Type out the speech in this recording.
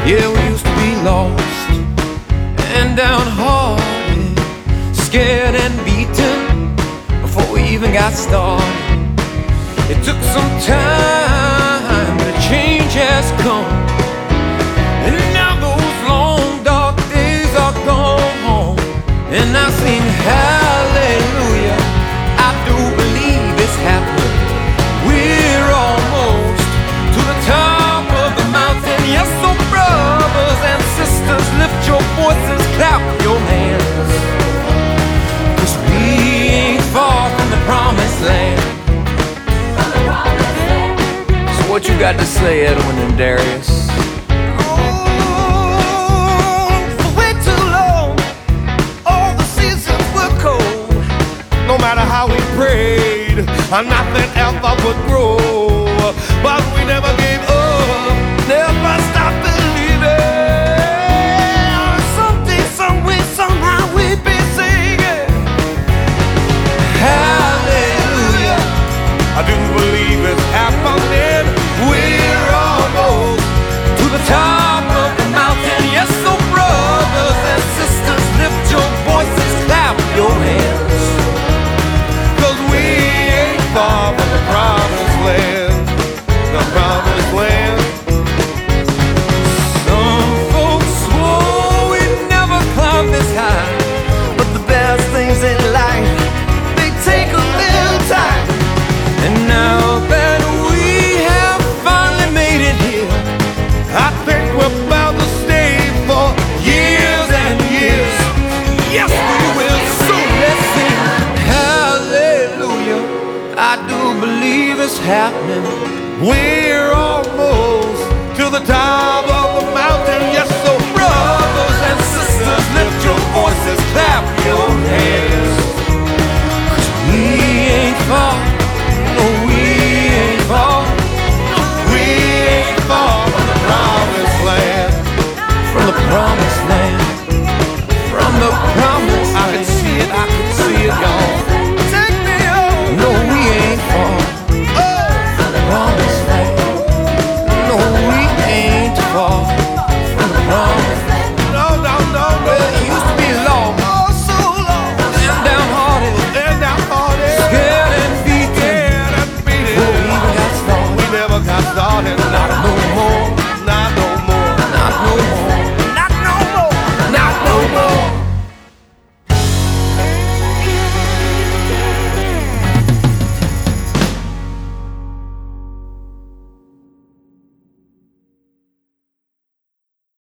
Yeah, we used to be lost and downhearted, scared and beaten before we even got started. It took some time, but a change has come, and now those long dark days are gone. And I sing hallelujah, I do believe it's happening. We're almost to the top of the mountain. Yes, so brothers and sisters, lift your voices, clap your hands, 'cause we ain't far from the promised land. So what you got to say, Edwin and Darius? No matter how we prayed, nothing ever would grow. But we never gave up, never stopped believing. Someday, some way, somehow we'd be singing hallelujah. I do believe it's happening. We're almost to the top of the mountain. Yes, so brothers and sisters, lift your voices, clap your hands, far from the promised land, the promised land. Some folks swore we'd never climb this high, but the best things in life, they take a little time. And now that we have finally made it here, I think we're about to stay for years and years. Yes, we will soon. Let's sing hallelujah, I do believe it's happening. We're almost to the top of the mountain. Yes, so brothers and sisters, lift your voices, clap your hands, 'cause we ain't far, no, we ain't far, we ain't far from the promised land, from the promised land, from the promised land. I can see it, I can see it, y'all. No, we ain't far from the promised land. No, we ain't far from the promised land. No, no, no, no. Well, it used to be long, oh, so long, and downhearted, scared and beaten. Before we even got started, we never got started.